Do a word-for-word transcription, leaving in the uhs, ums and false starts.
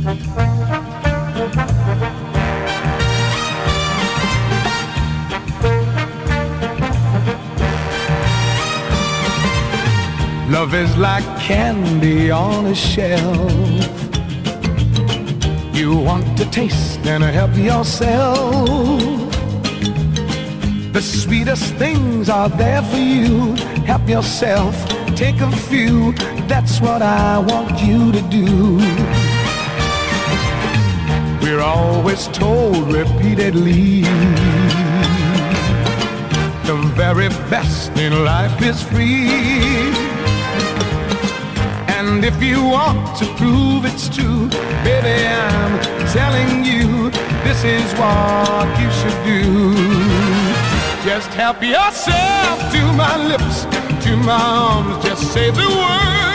Love is like candy on a shelf. You want to taste and help yourself. The sweetest things are there for you. Help yourself, take a few. That's what I want you to do. We're always told repeatedly the very best in life is free. And if you want to prove it's true, baby, I'm telling you, this is what you should do. Just help yourself to my lips, to my arms, just say the word.